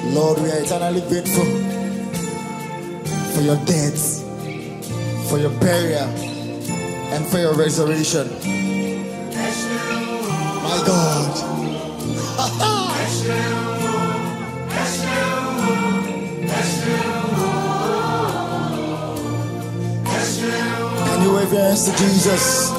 Lord, we are eternally grateful for your death, for your burial, and for your resurrection. My God. Can you wave your hands to Jesus?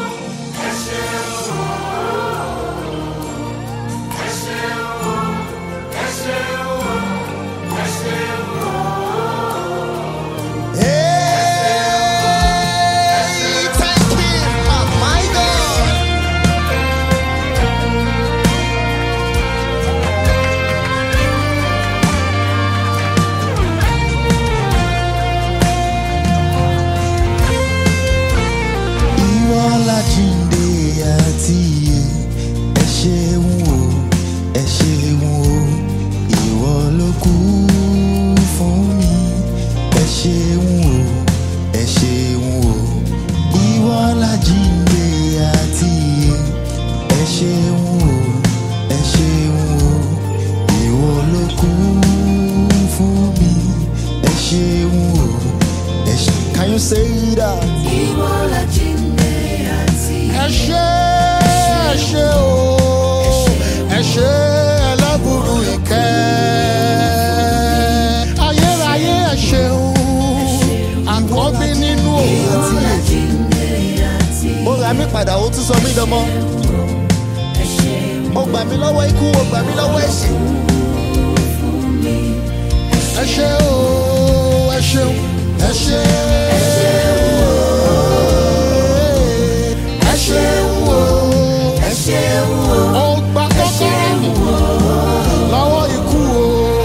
Can you say that? Mi padà ó tún sọ mí dọmọ. Ó gbà mí lọ́wọ́ ikú, ó gbà mí lọ́wọ́ ẹ̀ṣẹ̀. Ẹ ṣé o, ẹ ṣeun, ẹ ṣé. Ẹ ṣeun o, ẹ ṣeun o. Ó gbà kọ́kọ́rọ́ mi lọ́wọ́ ikú o.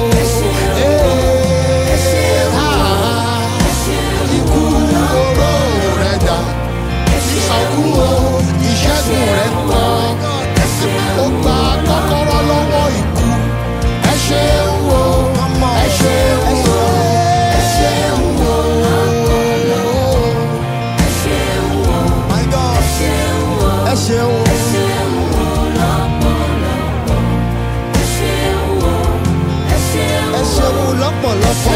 Ikú oró rẹ̀ dà. Ìṣàkú o, ìṣẹ́gun rẹ̀ pọ̀. Ó gba kọ́kọ́rọ́ lọ́wọ́ ikú. Ẹ ṣeun o, ẹ ṣeun o, ẹ ṣeun o. My God, ẹ ṣeun o. Ẹ ṣeun lọ́pọ̀lọpọ̀.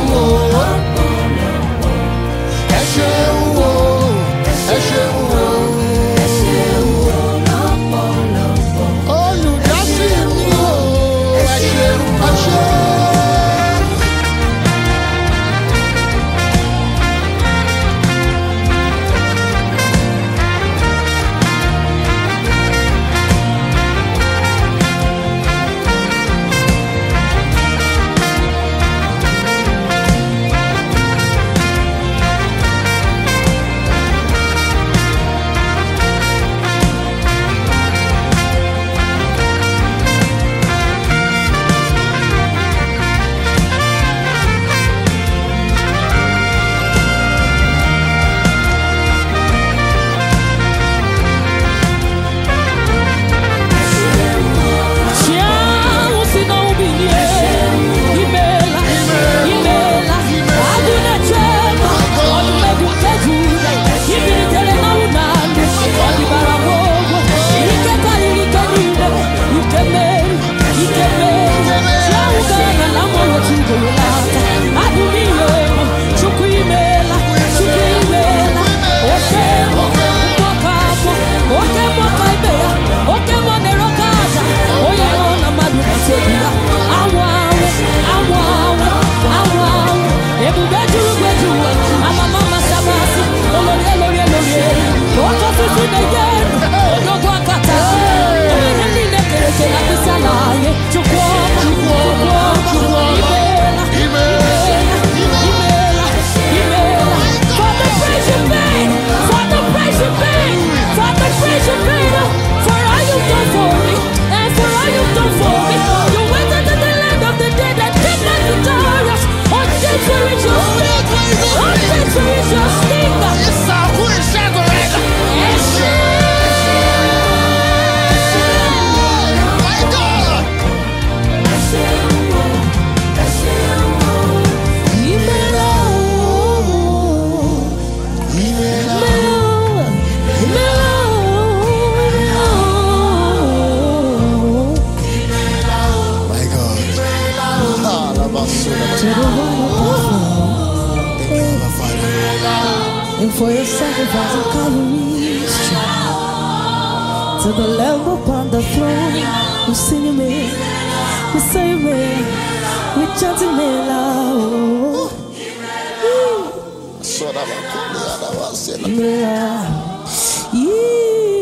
Ẹ ṣeun o. Ẹ ṣeun o. Olùdásí mi o. Ẹ ṣeun, ẹ ṣeun. For the praise you made, and for your sacrifice of Calvary. To the Lamb upon the throne, we sing me, we sing me, we chant me loud. Yeah.